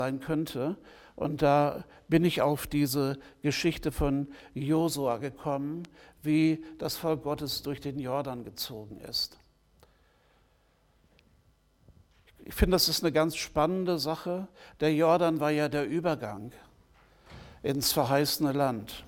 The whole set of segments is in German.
sein könnte. Und da bin ich auf diese Geschichte von Josua gekommen, wie das Volk Gottes durch den Jordan gezogen ist. Ich finde, das ist eine ganz spannende Sache. Der Jordan war ja der Übergang ins verheißene Land.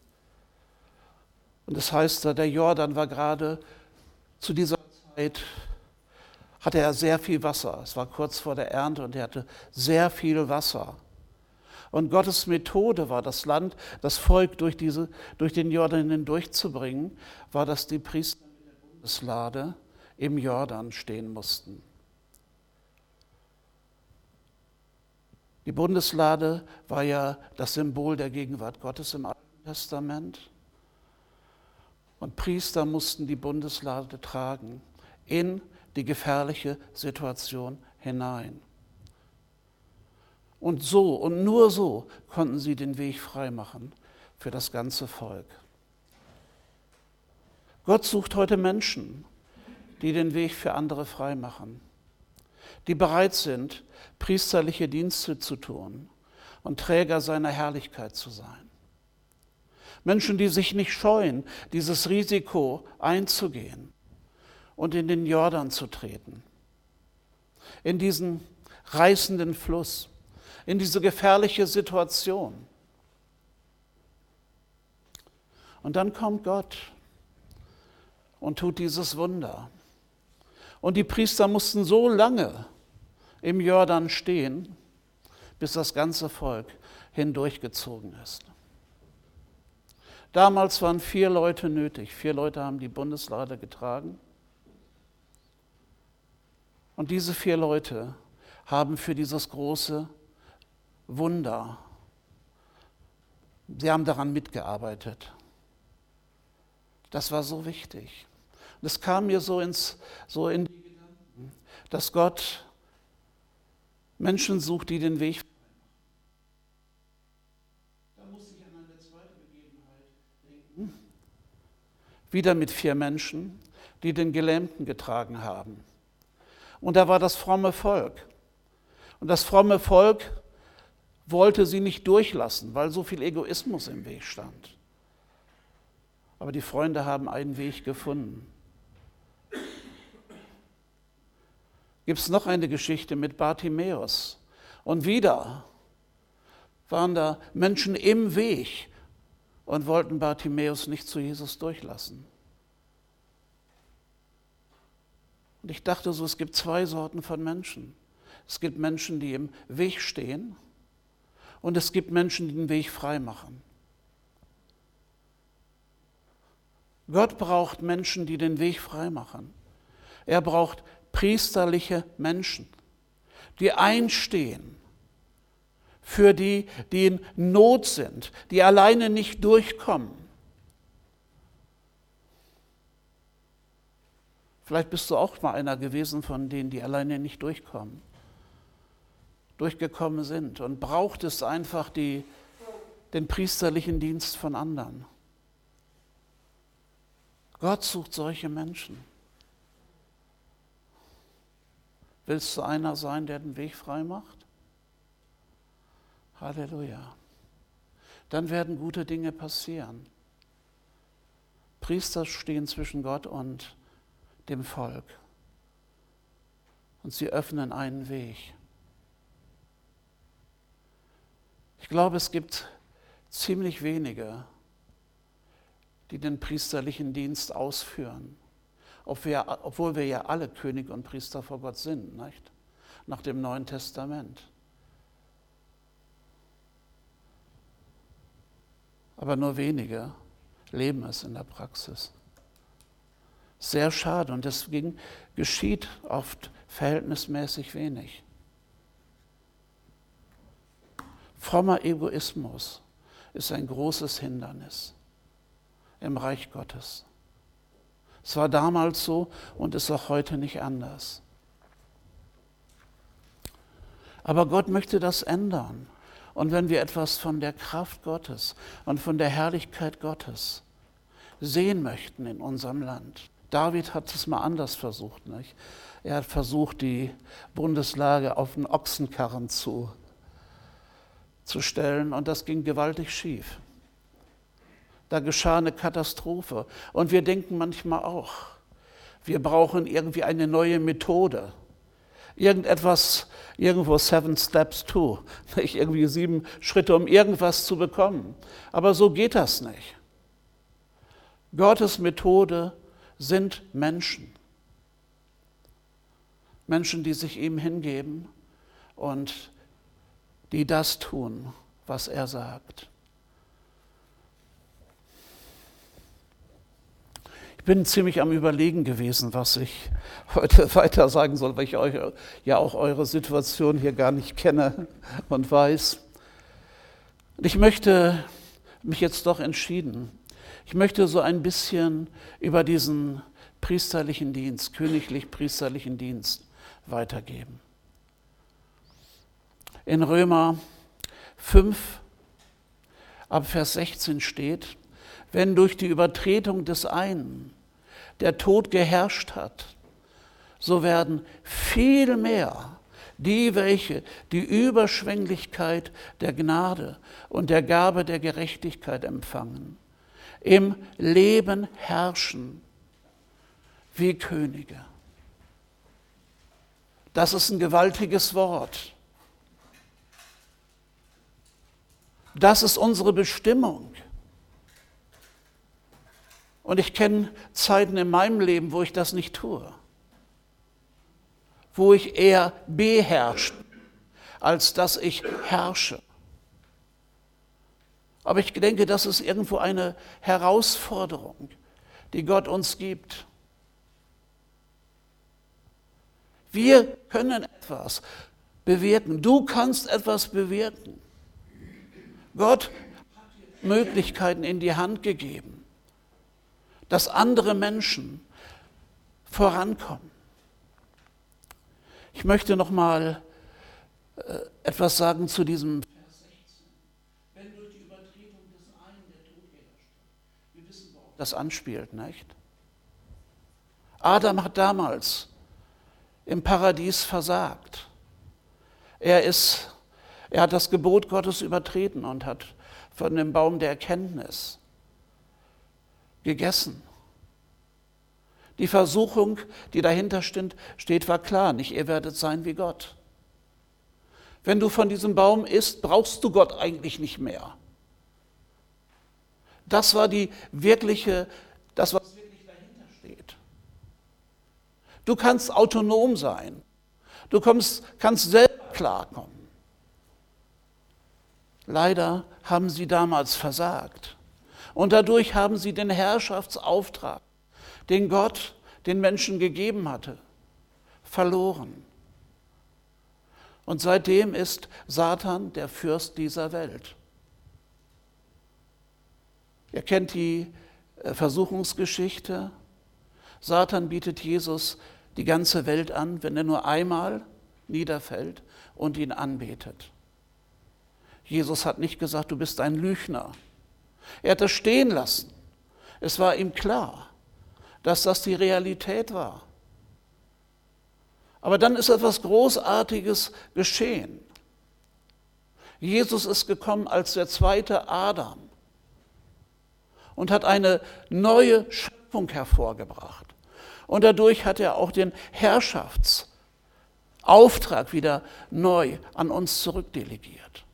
Und das heißt, der Jordan war gerade zu dieser Zeit, hatte er sehr viel Wasser. Es war kurz vor der Ernte und er hatte sehr viel Wasser. Und Gottes Methode war, das Land, das Volk durch den Jordan hindurchzubringen, war, dass die Priester mit der Bundeslade im Jordan stehen mussten. Die Bundeslade war ja das Symbol der Gegenwart Gottes im Alten Testament. Und Priester mussten die Bundeslade tragen in die gefährliche Situation hinein. Und so und nur so konnten sie den Weg freimachen für das ganze Volk. Gott sucht heute Menschen, die den Weg für andere freimachen, die bereit sind, priesterliche Dienste zu tun und Träger seiner Herrlichkeit zu sein. Menschen, die sich nicht scheuen, dieses Risiko einzugehen und in den Jordan zu treten, in diesen reißenden Fluss, in diese gefährliche Situation. Und dann kommt Gott und tut dieses Wunder. Und die Priester mussten so lange im Jordan stehen, bis das ganze Volk hindurchgezogen ist. Damals waren 4 Leute nötig. 4 Leute haben die Bundeslade getragen. Und diese 4 Leute haben für dieses große Wunder, sie haben daran mitgearbeitet. Das war so wichtig. Und es kam mir so in die Gedanken, dass Gott Menschen sucht, die den Weg. Da musste ich an eine zweite Begebenheit denken. Wieder mit 4 Menschen, die den Gelähmten getragen haben. Und da war das fromme Volk. Und das fromme Volk wollte sie nicht durchlassen, weil so viel Egoismus im Weg stand. Aber die Freunde haben einen Weg gefunden. Gibt es noch eine Geschichte mit Bartimäus. Und wieder waren da Menschen im Weg und wollten Bartimäus nicht zu Jesus durchlassen. Und ich dachte so, es gibt 2 Sorten von Menschen. Es gibt Menschen, die im Weg stehen, und es gibt Menschen, die den Weg frei machen. Gott braucht Menschen, die den Weg frei machen. Er braucht priesterliche Menschen, die einstehen für die, die in Not sind, die alleine nicht durchkommen. Vielleicht bist du auch mal einer gewesen von denen, die alleine nicht durchgekommen sind und braucht es einfach den priesterlichen Dienst von anderen. Gott sucht solche Menschen. Willst du einer sein, der den Weg frei macht? Halleluja. Dann werden gute Dinge passieren. Priester stehen zwischen Gott und dem Volk. Und sie öffnen einen Weg. Ich glaube, es gibt ziemlich wenige, die den priesterlichen Dienst ausführen. Obwohl wir ja alle König und Priester vor Gott sind, nicht? Nach dem Neuen Testament. Aber nur wenige leben es in der Praxis. Sehr schade, und deswegen geschieht oft verhältnismäßig wenig. Frommer Egoismus ist ein großes Hindernis im Reich Gottes. Es war damals so und ist auch heute nicht anders. Aber Gott möchte das ändern. Und wenn wir etwas von der Kraft Gottes und von der Herrlichkeit Gottes sehen möchten in unserem Land. David hat es mal anders versucht, nicht? Er hat versucht, die Bundeslade auf den Ochsenkarren zu zu stellen und das ging gewaltig schief. Da geschah eine Katastrophe und wir denken manchmal auch, wir brauchen irgendwie eine neue Methode. Irgendetwas, irgendwo 7 Steps to, nicht irgendwie 7 Schritte, um irgendwas zu bekommen. Aber so geht das nicht. Gottes Methode sind Menschen. Menschen, die sich ihm hingeben und die das tun, was er sagt. Ich bin ziemlich am Überlegen gewesen, was ich heute weiter sagen soll, weil ich euch ja auch eure Situation hier gar nicht kenne und weiß. Und ich möchte mich jetzt doch entschieden. Ich möchte so ein bisschen über diesen priesterlichen Dienst, königlich-priesterlichen Dienst weitergeben. In Römer 5, ab Vers 16 steht, wenn durch die Übertretung des einen der Tod geherrscht hat, so werden viel mehr die, welche die Überschwänglichkeit der Gnade und der Gabe der Gerechtigkeit empfangen, im Leben herrschen wie Könige. Das ist ein gewaltiges Wort. Das ist unsere Bestimmung. Und ich kenne Zeiten in meinem Leben, wo ich das nicht tue. Wo ich eher beherrsche, als dass ich herrsche. Aber ich denke, das ist irgendwo eine Herausforderung, die Gott uns gibt. Wir können etwas bewirken. Du kannst etwas bewirken. Gott hat dir Möglichkeiten in die Hand gegeben, dass andere Menschen vorankommen. Ich möchte noch mal etwas sagen zu diesem Vers 16. Wenn durch die Übertretung des einen der Tod geherrscht hat. Wir wissen, worauf das anspielt, nicht? Adam hat damals im Paradies versagt. Er hat das Gebot Gottes übertreten und hat von dem Baum der Erkenntnis gegessen. Die Versuchung, die dahinter steht, war klar, nicht ihr werdet sein wie Gott. Wenn du von diesem Baum isst, brauchst du Gott eigentlich nicht mehr. Das war das, was wirklich dahinter steht. Du kannst autonom sein. Du kannst selber klarkommen. Leider haben sie damals versagt. Und dadurch haben sie den Herrschaftsauftrag, den Gott den Menschen gegeben hatte, verloren. Und seitdem ist Satan der Fürst dieser Welt. Ihr kennt die Versuchungsgeschichte. Satan bietet Jesus die ganze Welt an, wenn er nur einmal niederfällt und ihn anbetet. Jesus hat nicht gesagt, du bist ein Lügner. Er hat das stehen lassen. Es war ihm klar, dass das die Realität war. Aber dann ist etwas Großartiges geschehen. Jesus ist gekommen als der zweite Adam und hat eine neue Schöpfung hervorgebracht. Und dadurch hat er auch den Herrschaftsauftrag wieder neu an uns zurückdelegiert.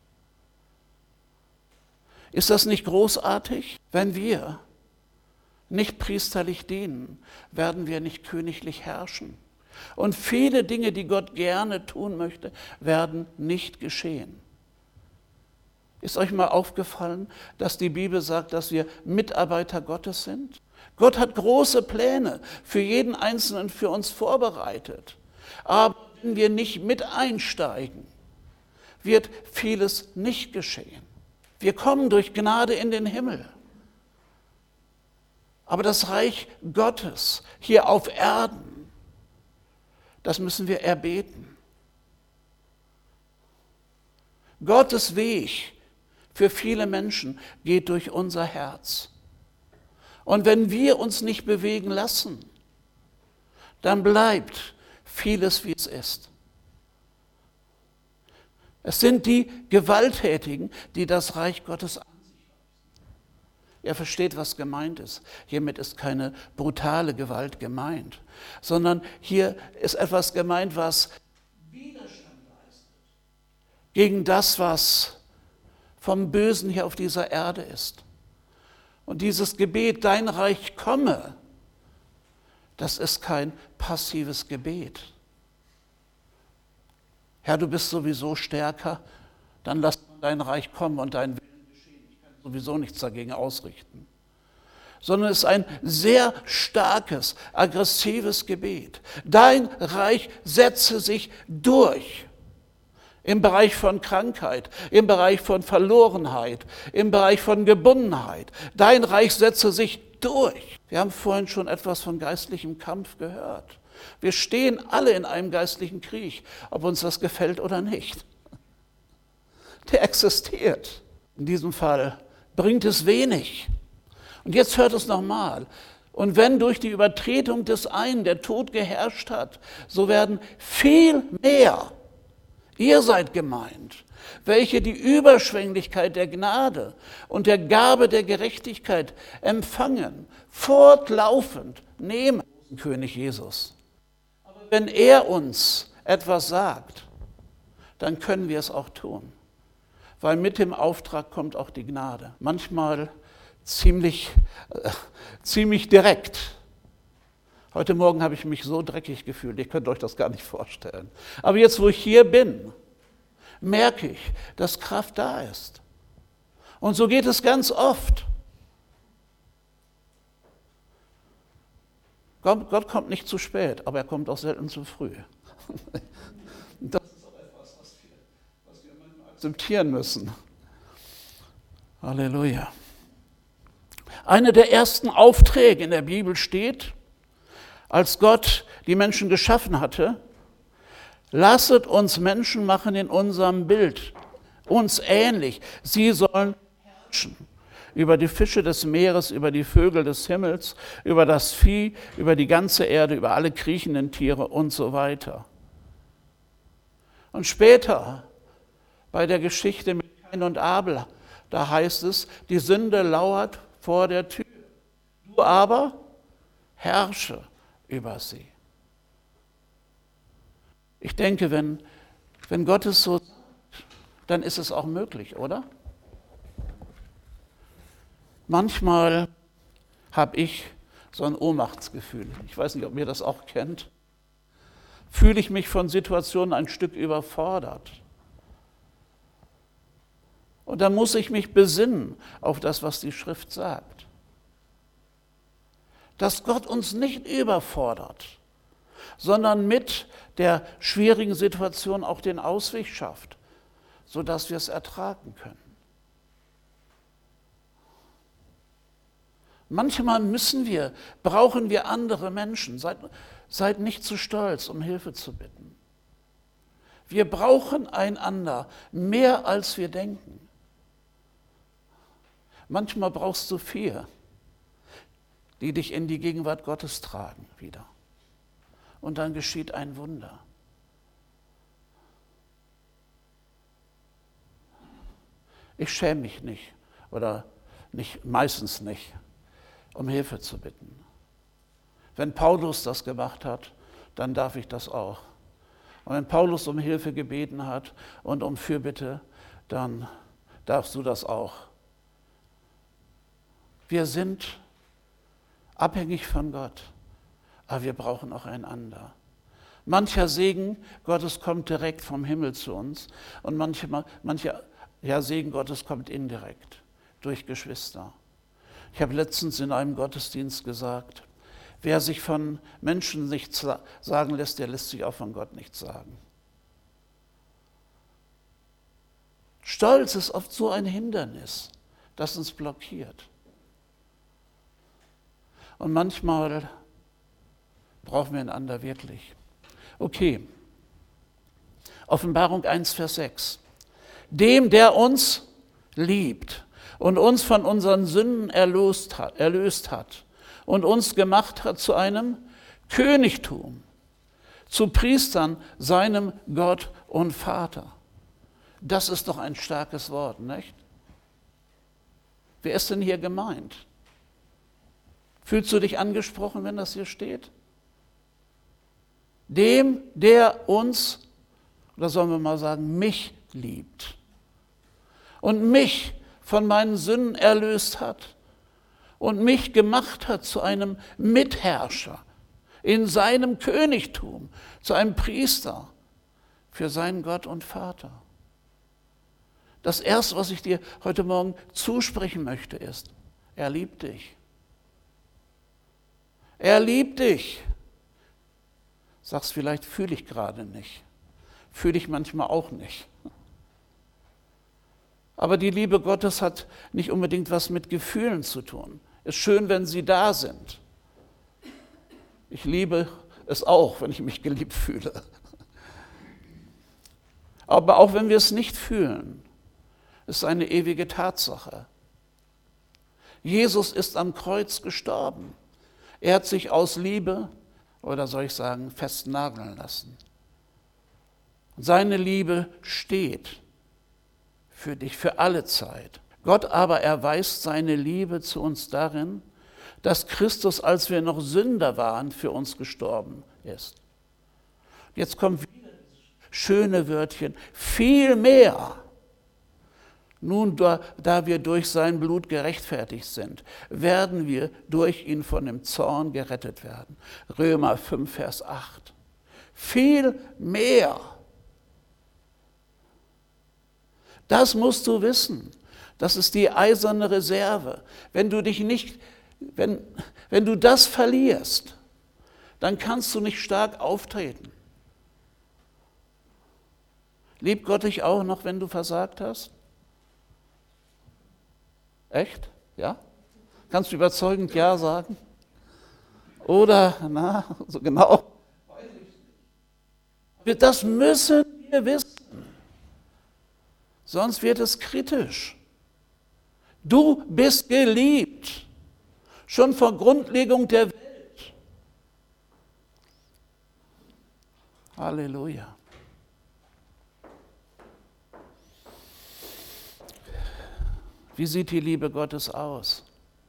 Ist das nicht großartig? Wenn wir nicht priesterlich dienen, werden wir nicht königlich herrschen. Und viele Dinge, die Gott gerne tun möchte, werden nicht geschehen. Ist euch mal aufgefallen, dass die Bibel sagt, dass wir Mitarbeiter Gottes sind? Gott hat große Pläne für jeden Einzelnen für uns vorbereitet. Aber wenn wir nicht mit einsteigen, wird vieles nicht geschehen. Wir kommen durch Gnade in den Himmel. Aber das Reich Gottes hier auf Erden, das müssen wir erbeten. Gottes Weg für viele Menschen geht durch unser Herz. Und wenn wir uns nicht bewegen lassen, dann bleibt vieles, wie es ist. Es sind die Gewalttätigen, die das Reich Gottes an sich haben. Ihr versteht, was gemeint ist. Hiermit ist keine brutale Gewalt gemeint, sondern hier ist etwas gemeint, was Widerstand leistet gegen das, was vom Bösen hier auf dieser Erde ist. Und dieses Gebet, dein Reich komme, das ist kein passives Gebet. Herr, du bist sowieso stärker, dann lass dein Reich kommen und dein Willen geschehen. Ich kann sowieso nichts dagegen ausrichten. Sondern es ist ein sehr starkes, aggressives Gebet. Dein Reich setze sich durch. Im Bereich von Krankheit, im Bereich von Verlorenheit, im Bereich von Gebundenheit. Dein Reich setze sich durch. Wir haben vorhin schon etwas von geistlichem Kampf gehört. Wir stehen alle in einem geistlichen Krieg, ob uns das gefällt oder nicht. Der existiert. In diesem Fall bringt es wenig. Und jetzt hört es nochmal. Und wenn durch die Übertretung des einen der Tod geherrscht hat, so werden viel mehr, ihr seid gemeint, welche die Überschwänglichkeit der Gnade und der Gabe der Gerechtigkeit empfangen, fortlaufend nehmen, König Jesus. Aber wenn er uns etwas sagt, dann können wir es auch tun, weil mit dem Auftrag kommt auch die Gnade. Manchmal ziemlich direkt. Heute Morgen habe ich mich so dreckig gefühlt, ihr könnt euch das gar nicht vorstellen. Aber jetzt, wo ich hier bin, merke ich, dass Kraft da ist. Und so geht es ganz oft. Gott kommt nicht zu spät, aber er kommt auch selten zu früh. Das ist auch etwas, was wir manchmal akzeptieren müssen. Halleluja. Einer der ersten Aufträge in der Bibel steht, als Gott die Menschen geschaffen hatte: Lasset uns Menschen machen in unserem Bild, uns ähnlich. Sie sollen herrschen über die Fische des Meeres, über die Vögel des Himmels, über das Vieh, über die ganze Erde, über alle kriechenden Tiere und so weiter. Und später bei der Geschichte mit Kain und Abel, da heißt es, die Sünde lauert vor der Tür. Du aber herrsche über sie. Ich denke, wenn Gott es so sagt, dann ist es auch möglich, oder? Manchmal habe ich so ein Ohnmachtsgefühl. Ich weiß nicht, ob ihr das auch kennt. Fühle ich mich von Situationen ein Stück überfordert. Und dann muss ich mich besinnen auf das, was die Schrift sagt. Dass Gott uns nicht überfordert, sondern mit der schwierigen Situation auch den Ausweg schafft, sodass wir es ertragen können. Manchmal brauchen wir andere Menschen. Seid nicht zu stolz, um Hilfe zu bitten. Wir brauchen einander mehr, als wir denken. Manchmal brauchst du 4, die dich in die Gegenwart Gottes tragen wieder. Und dann geschieht ein Wunder. Ich schäme mich nicht, oder meistens nicht, um Hilfe zu bitten. Wenn Paulus das gemacht hat, dann darf ich das auch. Und wenn Paulus um Hilfe gebeten hat und um Fürbitte, dann darfst du das auch. Wir sind abhängig von Gott, aber wir brauchen auch einander. Mancher Segen Gottes kommt direkt vom Himmel zu uns und mancher Segen Gottes kommt indirekt durch Geschwister. Ich habe letztens in einem Gottesdienst gesagt, wer sich von Menschen nichts sagen lässt, der lässt sich auch von Gott nichts sagen. Stolz ist oft so ein Hindernis, das uns blockiert. Und manchmal brauchen wir einander wirklich. Okay, Offenbarung 1, Vers 6. Dem, der uns liebt und uns von unseren Sünden erlöst hat und uns gemacht hat zu einem Königtum, zu Priestern seinem Gott und Vater. Das ist doch ein starkes Wort, nicht? Wer ist denn hier gemeint? Fühlst du dich angesprochen, wenn das hier steht? Dem, der uns, oder sollen wir mal sagen, mich liebt und mich von meinen Sünden erlöst hat und mich gemacht hat zu einem Mitherrscher in seinem Königtum, zu einem Priester für seinen Gott und Vater. Das Erste, was ich dir heute Morgen zusprechen möchte, ist, er liebt dich. Er liebt dich. Sagst vielleicht, fühle ich gerade nicht. Fühle ich manchmal auch nicht. Aber die Liebe Gottes hat nicht unbedingt was mit Gefühlen zu tun. Ist schön, wenn sie da sind. Ich liebe es auch, wenn ich mich geliebt fühle. Aber auch wenn wir es nicht fühlen, ist eine ewige Tatsache. Jesus ist am Kreuz gestorben. Er hat sich aus Liebe, oder soll ich sagen, festnageln lassen. Und seine Liebe steht für dich, für alle Zeit. Gott aber erweist seine Liebe zu uns darin, dass Christus, als wir noch Sünder waren, für uns gestorben ist. Jetzt kommt wieder das schöne Wörtchen, viel mehr. Nun, da wir durch sein Blut gerechtfertigt sind, werden wir durch ihn von dem Zorn gerettet werden. Römer 5, Vers 8. Viel mehr. Das musst du wissen. Das ist die eiserne Reserve. Wenn du das verlierst, dann kannst du nicht stark auftreten. Liebt Gott dich auch noch, wenn du versagt hast? Echt? Ja? Kannst du überzeugend Ja sagen? Oder, so genau? Das müssen wir wissen. Sonst wird es kritisch. Du bist geliebt. Schon vor Grundlegung der Welt. Halleluja. Wie sieht die Liebe Gottes aus?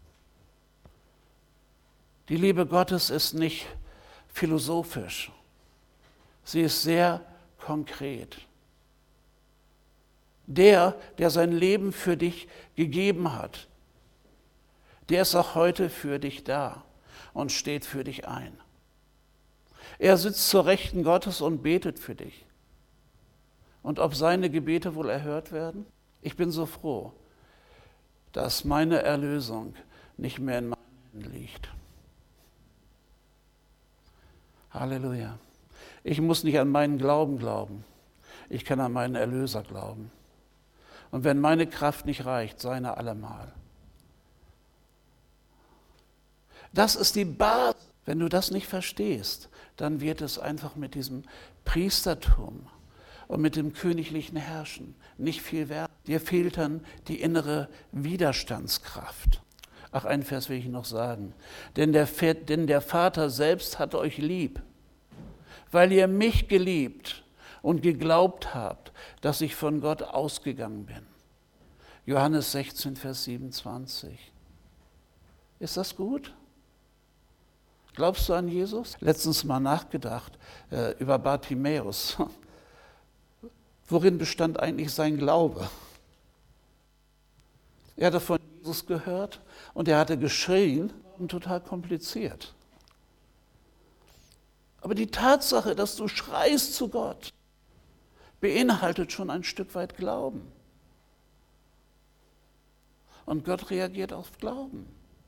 Die Liebe Gottes ist nicht philosophisch. Sie ist sehr konkret. Der sein Leben für dich gegeben hat, der ist auch heute für dich da und steht für dich ein. Er sitzt zur Rechten Gottes und betet für dich. Und ob seine Gebete wohl erhört werden? Ich bin so froh, dass meine Erlösung nicht mehr in meinen Händen liegt. Halleluja. Ich muss nicht an meinen Glauben glauben. Ich kann an meinen Erlöser glauben. Und wenn meine Kraft nicht reicht, seine allemal. Das ist die Basis. Wenn du das nicht verstehst, dann wird es einfach mit diesem Priestertum und mit dem königlichen Herrschen nicht viel wert. Dir fehlt dann die innere Widerstandskraft. Ach, einen Vers will ich noch sagen. Denn der Vater selbst hat euch lieb, weil ihr mich geliebt und geglaubt habt, dass ich von Gott ausgegangen bin. Johannes 16, Vers 27. Ist das gut? Glaubst du an Jesus? Letztens mal nachgedacht über Bartimäus. Worin bestand eigentlich sein Glaube? Er hatte von Jesus gehört und er hatte geschrien, und total kompliziert. Aber die Tatsache, dass du schreist zu Gott, beinhaltet schon ein Stück weit Glauben. Und Gott reagiert auf Glauben.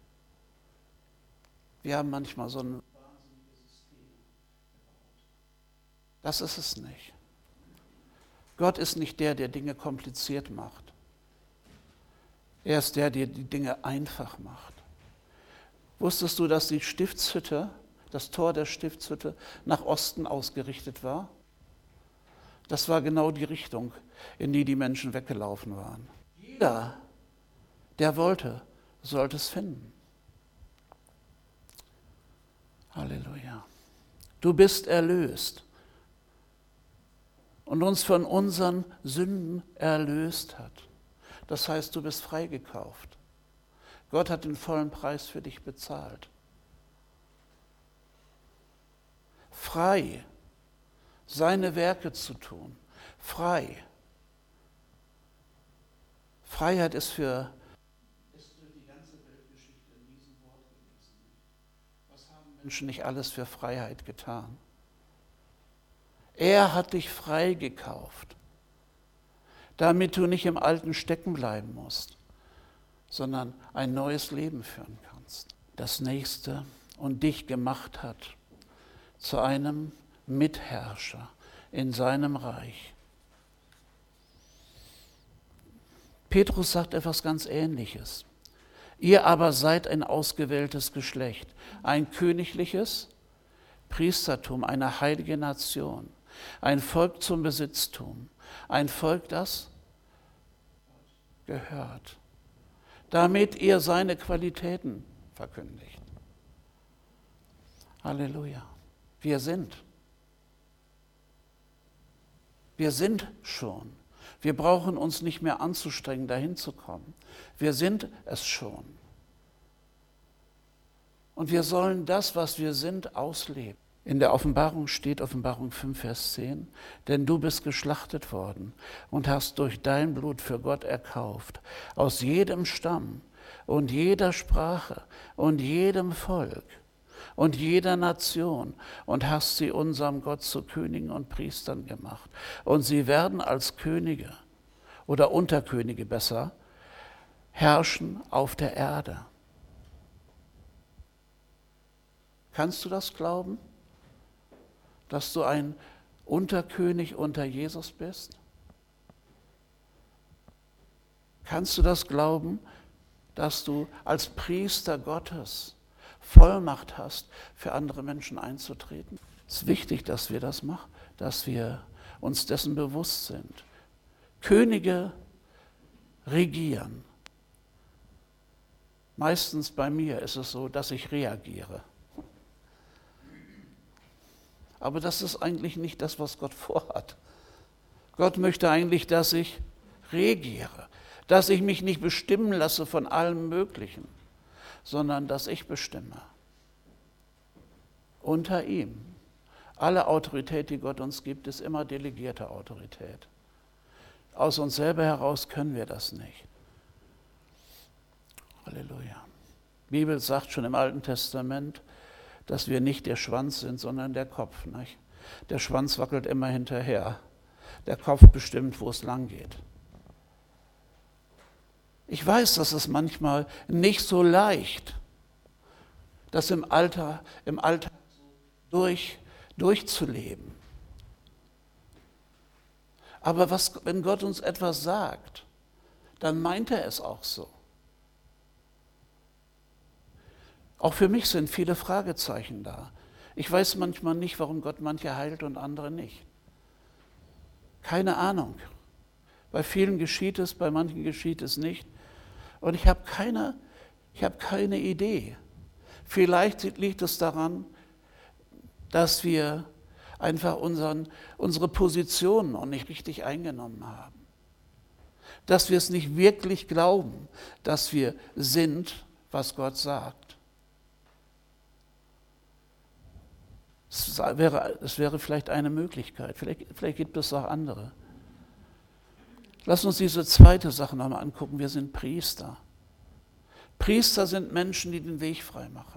Wir haben manchmal so ein wahnsinniges System gebaut. Das ist es nicht. Gott ist nicht der Dinge kompliziert macht. Er ist der die Dinge einfach macht. Wusstest du, dass die Stiftshütte, das Tor der Stiftshütte, nach Osten ausgerichtet war? Das war genau die Richtung, in die die Menschen weggelaufen waren. Jeder, der wollte, sollte es finden. Halleluja. Du bist erlöst. und uns von unseren Sünden erlöst hat. Das heißt, du bist freigekauft. Gott hat den vollen Preis für dich bezahlt. Frei, seine Werke zu tun. Frei. Freiheit ist für die ganze Weltgeschichte ein Riesenwort gewesen. Was haben Menschen nicht alles für Freiheit getan? Er hat dich freigekauft, damit du nicht im Alten stecken bleiben musst, sondern ein neues Leben führen kannst. Das Nächste und dich gemacht hat zu einem Mitherrscher in seinem Reich. Petrus sagt etwas ganz Ähnliches. Ihr aber seid ein ausgewähltes Geschlecht, ein königliches Priestertum, eine heilige Nation, ein Volk zum Besitztum, ein Volk, das gehört, damit ihr seine Qualitäten verkündigt. Halleluja. Wir sind schon. Wir brauchen uns nicht mehr anzustrengen, dahin zu kommen. Wir sind es schon. Und wir sollen das, was wir sind, ausleben. In der Offenbarung steht, Offenbarung 5, Vers 10, denn du bist geschlachtet worden und hast durch dein Blut für Gott erkauft, aus jedem Stamm und jeder Sprache und jedem Volk und jeder Nation und hast sie unserem Gott zu Königen und Priestern gemacht. Und sie werden als Könige oder Unterkönige besser herrschen auf der Erde. Kannst du das glauben, dass du ein Unterkönig unter Jesus bist? Kannst du das glauben, dass du als Priester Gottes Vollmacht hast, für andere Menschen einzutreten? Es ist wichtig, dass wir das machen, dass wir uns dessen bewusst sind. Könige regieren. Meistens bei mir ist es so, dass ich reagiere. Aber das ist eigentlich nicht das, was Gott vorhat. Gott möchte eigentlich, dass ich regiere, dass ich mich nicht bestimmen lasse von allem Möglichen, sondern dass ich bestimme. Unter ihm. Alle Autorität, die Gott uns gibt, ist immer delegierte Autorität. Aus uns selber heraus können wir das nicht. Halleluja. Die Bibel sagt schon im Alten Testament, dass wir nicht der Schwanz sind, sondern der Kopf. Nicht? Der Schwanz wackelt immer hinterher. Der Kopf bestimmt, wo es lang geht. Ich weiß, dass es manchmal nicht so leicht, das im Alltag durchzuleben. Aber wenn Gott uns etwas sagt, dann meint er es auch so. Auch für mich sind viele Fragezeichen da. Ich weiß manchmal nicht, warum Gott manche heilt und andere nicht. Keine Ahnung. Bei vielen geschieht es, bei manchen geschieht es nicht. Und ich habe keine Idee. Vielleicht liegt es daran, dass wir einfach unsere Position noch nicht richtig eingenommen haben. Dass wir es nicht wirklich glauben, dass wir sind, was Gott sagt. Es wäre vielleicht eine Möglichkeit, vielleicht gibt es auch andere. Lass uns diese zweite Sache nochmal angucken, wir sind Priester. Priester sind Menschen, die den Weg frei machen.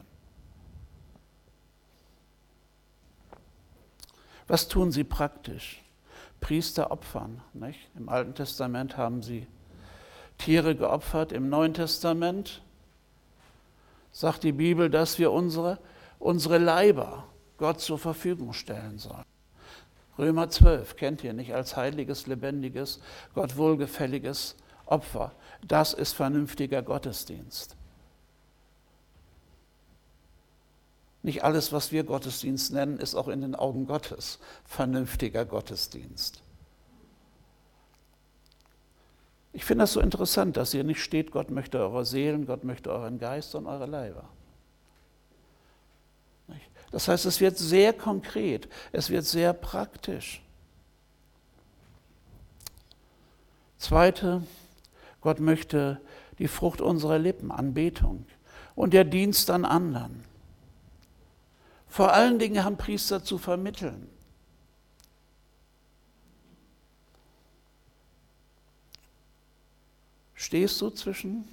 Was tun sie praktisch? Priester opfern. Nicht? Im Alten Testament haben sie Tiere geopfert, im Neuen Testament sagt die Bibel, dass wir unsere Leiber Gott zur Verfügung stellen sollen. Römer 12 kennt ihr nicht, als heiliges, lebendiges, Gott wohlgefälliges Opfer. Das ist vernünftiger Gottesdienst. Nicht alles, was wir Gottesdienst nennen, ist auch in den Augen Gottes vernünftiger Gottesdienst. Ich finde das so interessant, dass hier nicht steht, Gott möchte eure Seelen, Gott möchte euren Geist und eure Leiber. Das heißt, es wird sehr konkret, es wird sehr praktisch. Zweite, Gott möchte die Frucht unserer Lippen, Anbetung und der Dienst an anderen. Vor allen Dingen haben Priester zu vermitteln. Stehst du zwischen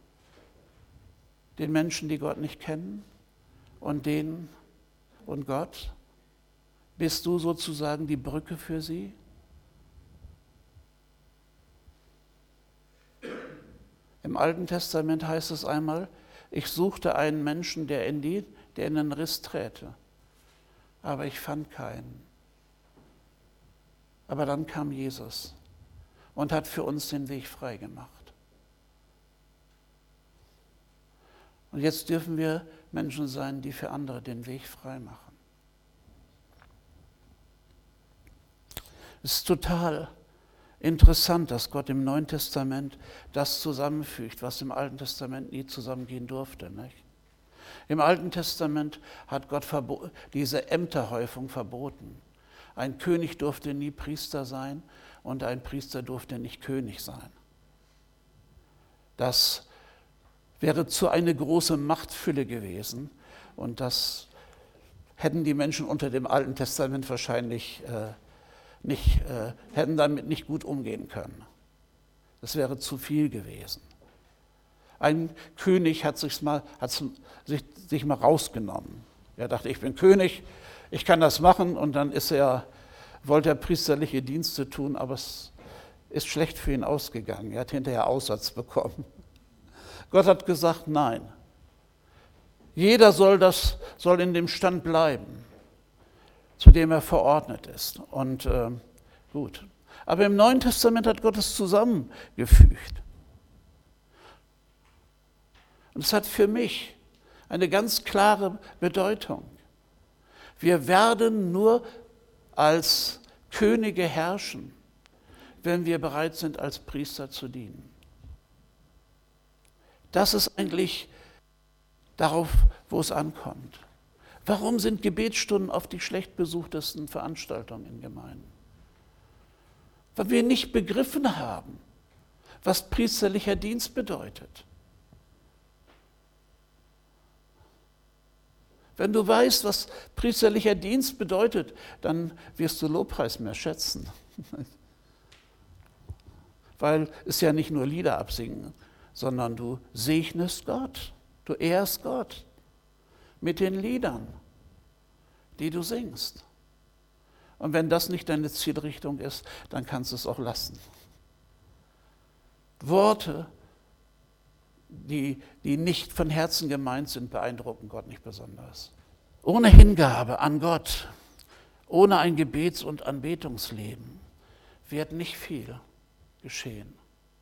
den Menschen, die Gott nicht kennen, und denen und Gott? Bist du sozusagen die Brücke für sie? Im Alten Testament heißt es einmal, ich suchte einen Menschen, der in den Riss träte, aber ich fand keinen. Aber dann kam Jesus und hat für uns den Weg frei gemacht. Und jetzt dürfen wir Menschen sein, die für andere den Weg frei machen. Es ist total interessant, dass Gott im Neuen Testament das zusammenfügt, was im Alten Testament nie zusammengehen durfte. Nicht? Im Alten Testament hat Gott diese Ämterhäufung verboten. Ein König durfte nie Priester sein und ein Priester durfte nicht König sein. Das wäre zu eine große Machtfülle gewesen und das hätten die Menschen unter dem Alten Testament wahrscheinlich hätten damit nicht gut umgehen können. Das wäre zu viel gewesen. Ein König hat sich mal rausgenommen. Er dachte, ich bin König, ich kann das machen, und dann wollte er priesterliche Dienste tun, aber es ist schlecht für ihn ausgegangen. Er hat hinterher Aussatz bekommen. Gott hat gesagt, nein. Jeder soll in dem Stand bleiben, zu dem er verordnet ist. Und gut. Aber im Neuen Testament hat Gott es zusammengefügt. Und es hat für mich eine ganz klare Bedeutung. Wir werden nur als Könige herrschen, wenn wir bereit sind, als Priester zu dienen. Das ist eigentlich darauf, wo es ankommt. Warum sind Gebetsstunden oft die schlecht besuchtesten Veranstaltungen in Gemeinden? Weil wir nicht begriffen haben, was priesterlicher Dienst bedeutet. Wenn du weißt, was priesterlicher Dienst bedeutet, dann wirst du Lobpreis mehr schätzen. Weil es ja nicht nur Lieder absingen, sondern du segnest Gott, du ehrst Gott mit den Liedern, die du singst. Und wenn das nicht deine Zielrichtung ist, dann kannst du es auch lassen. Worte, die nicht von Herzen gemeint sind, beeindrucken Gott nicht besonders. Ohne Hingabe an Gott, ohne ein Gebets- und Anbetungsleben wird nicht viel geschehen.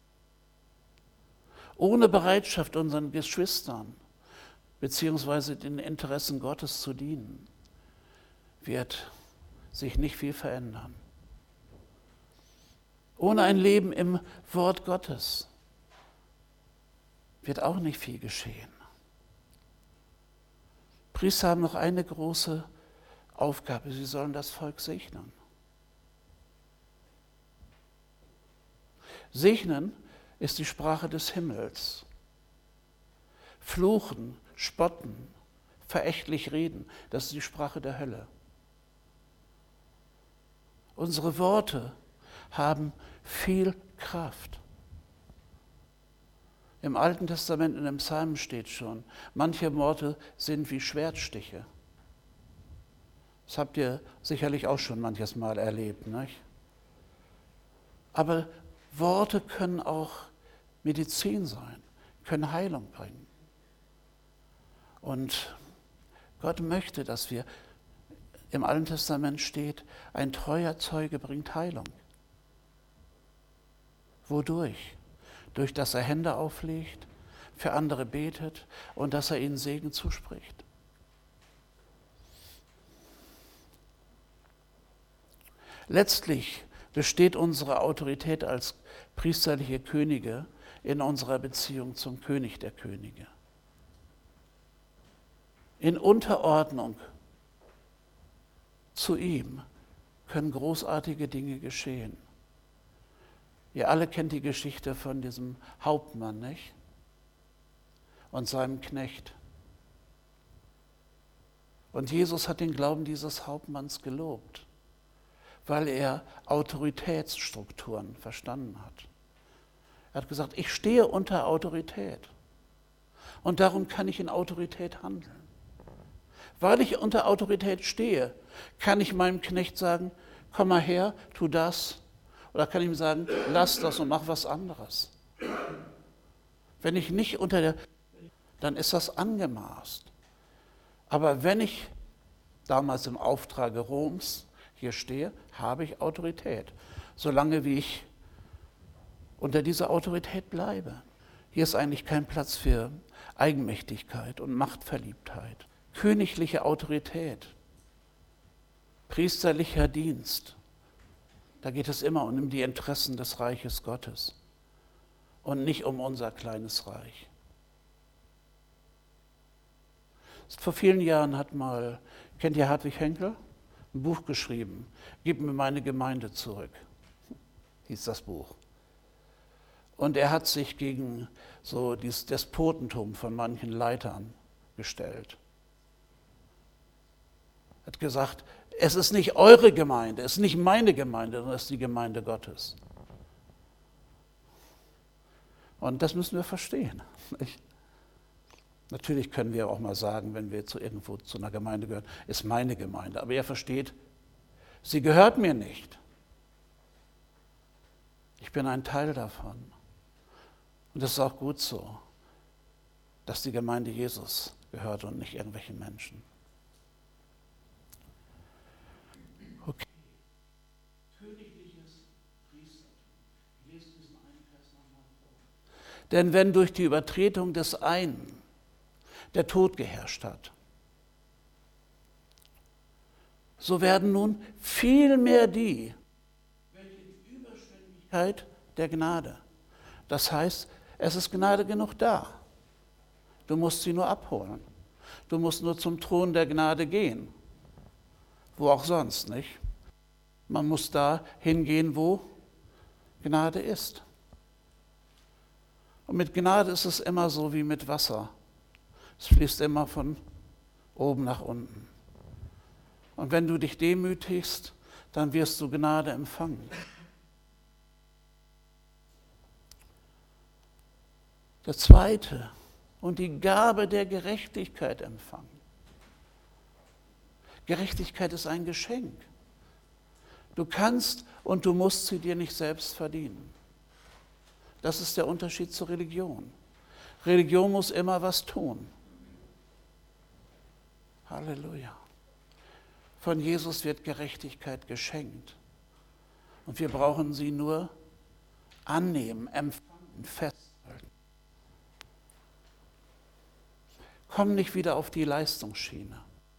Ohne Bereitschaft, unseren Geschwistern beziehungsweise den Interessen Gottes zu dienen, wird sich nicht viel verändern. Ohne ein Leben im Wort Gottes wird auch nicht viel geschehen. Priester haben noch eine große Aufgabe: Sie sollen das Volk segnen. Segnen ist die Sprache des Himmels. Fluchen, spotten, verächtlich reden, das ist die Sprache der Hölle. Unsere Worte haben viel Kraft. Im Alten Testament in dem Psalm steht schon, manche Worte sind wie Schwertstiche. Das habt ihr sicherlich auch schon manches Mal erlebt, nicht? Aber Worte können auch Medizin sein, können Heilung bringen. Und Gott möchte, dass wir, im Alten Testament steht, ein treuer Zeuge bringt Heilung. Wodurch? Durch dass er Hände auflegt, für andere betet und dass er ihnen Segen zuspricht. Letztlich besteht unsere Autorität als priesterliche Könige in unserer Beziehung zum König der Könige. In Unterordnung zu ihm können großartige Dinge geschehen. Ihr alle kennt die Geschichte von diesem Hauptmann, nicht? Und seinem Knecht. Und Jesus hat den Glauben dieses Hauptmanns gelobt, weil er Autoritätsstrukturen verstanden hat. Er hat gesagt, ich stehe unter Autorität und darum kann ich in Autorität handeln. Weil ich unter Autorität stehe, kann ich meinem Knecht sagen, komm mal her, tu das. Oder kann ich ihm sagen, lass das und mach was anderes. Wenn ich nicht dann ist das angemaßt. Aber wenn ich damals im Auftrage Roms hier stehe, habe ich Autorität. Solange wie ich unter dieser Autorität bleibe. Hier ist eigentlich kein Platz für Eigenmächtigkeit und Machtverliebtheit. Königliche Autorität, priesterlicher Dienst, da geht es immer um die Interessen des Reiches Gottes und nicht um unser kleines Reich. Vor vielen Jahren kennt ihr Hartwig Henkel? Ein Buch geschrieben, Gib mir meine Gemeinde zurück, hieß das Buch. Und er hat sich gegen so dieses Despotentum von manchen Leitern gestellt. Er hat gesagt, es ist nicht eure Gemeinde, es ist nicht meine Gemeinde, sondern es ist die Gemeinde Gottes. Und das müssen wir verstehen. Nicht? Natürlich können wir auch mal sagen, wenn wir irgendwo zu einer Gemeinde gehören, ist meine Gemeinde. Aber ihr versteht, sie gehört mir nicht. Ich bin ein Teil davon. Und es ist auch gut so, dass die Gemeinde Jesus gehört und nicht irgendwelchen Menschen. Okay. Königliches Priestertum. Ich lese diesen einen Vers nochmal vor. Denn wenn durch die Übertretung des einen der Tod geherrscht hat, so werden nun viel mehr die, welche die Überschwänglichkeit der Gnade. Das heißt, es ist Gnade genug da. Du musst sie nur abholen. Du musst nur zum Thron der Gnade gehen. Wo auch sonst, nicht? Man muss da hingehen, wo Gnade ist. Und mit Gnade ist es immer so wie mit Wasser. Es fließt immer von oben nach unten. Und wenn du dich demütigst, dann wirst du Gnade empfangen. Der zweite, und die Gabe der Gerechtigkeit empfangen. Gerechtigkeit ist ein Geschenk. Du kannst und du musst sie dir nicht selbst verdienen. Das ist der Unterschied zur Religion. Religion muss immer was tun. Halleluja. Von Jesus wird Gerechtigkeit geschenkt. Und wir brauchen sie nur annehmen, empfangen, festhalten. Komm nicht wieder auf die Leistungsschiene.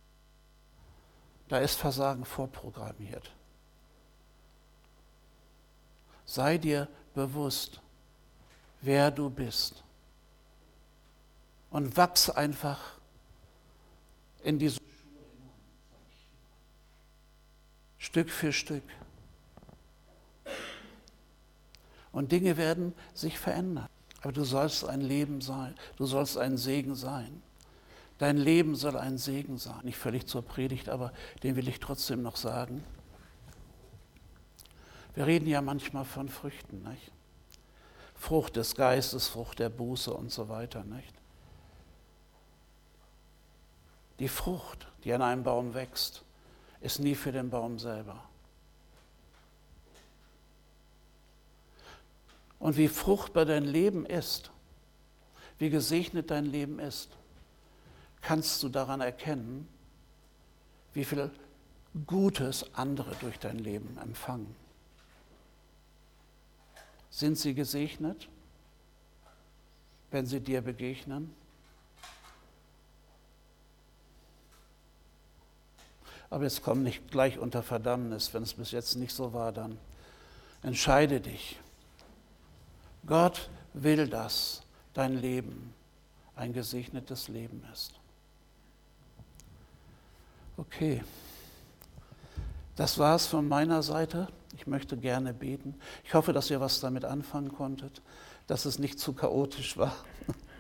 Da ist Versagen vorprogrammiert. Sei dir bewusst, wer du bist. Und wachs einfach in diese Schuhe hinein. Stück für Stück. Und Dinge werden sich verändern. Aber du sollst ein Leben sein, du sollst ein Segen sein. Dein Leben soll ein Segen sein. Nicht völlig zur Predigt, aber den will ich trotzdem noch sagen. Wir reden ja manchmal von Früchten, nicht? Frucht des Geistes, Frucht der Buße und so weiter, nicht? Die Frucht, die an einem Baum wächst, ist nie für den Baum selber. Und wie fruchtbar dein Leben ist, wie gesegnet dein Leben ist, kannst du daran erkennen, wie viel Gutes andere durch dein Leben empfangen. Sind sie gesegnet, wenn sie dir begegnen? Aber jetzt komm nicht gleich unter Verdammnis, wenn es bis jetzt nicht so war, dann entscheide dich. Gott will, dass dein Leben ein gesegnetes Leben ist. Okay, das war es von meiner Seite. Ich möchte gerne beten. Ich hoffe, dass ihr was damit anfangen konntet, dass es nicht zu chaotisch war.